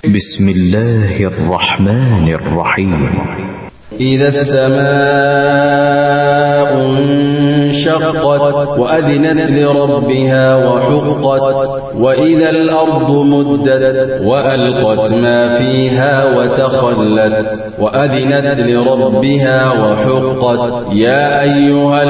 بسم الله الرحمن الرحيم. إذا السماء انشقت وأذنت لربها وحقت وإذا الأرض مدت وألقت ما فيها وتخلت وأذنت لربها وحقت يا أيها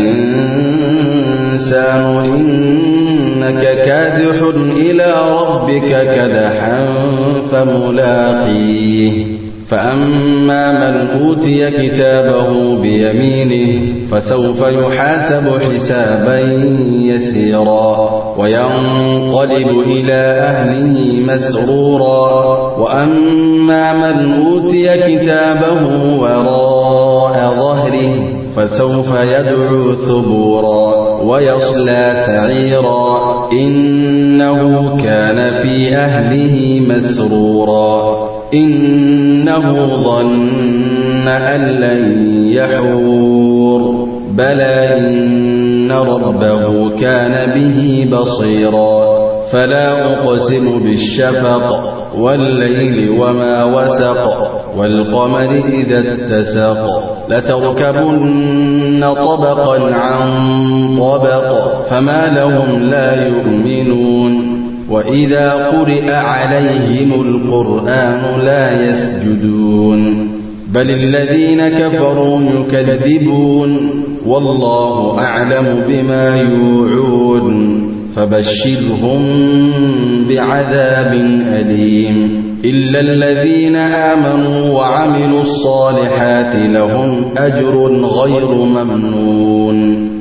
الإنسان إنك كادح إلى ربك كدحا فملاقيه فأما من أوتي كتابه بيمينه فسوف يحاسب حسابا يسيرا وينقلب إلى أهله مسرورا وأما من أوتي كتابه وراء ظهره فسوف يدعو ثبورا ويصلى سعيرا إنه كان في أهله مسرورا إنه ظن أن لن يحور بلى إن ربه كان به بصيرا فلا أقسم بالشفق والليل وما وسق والقمر إذا اتسق لتركبن طبقا عن طبق فما لهم لا يؤمنون وإذا قرئ عليهم القرآن لا يسجدون بل الذين كفروا يكذبون والله أعلم بما يوعون فبشرهم بعذاب أليم إلا الذين آمنوا وعملوا الصالحات لهم أجر غير ممنون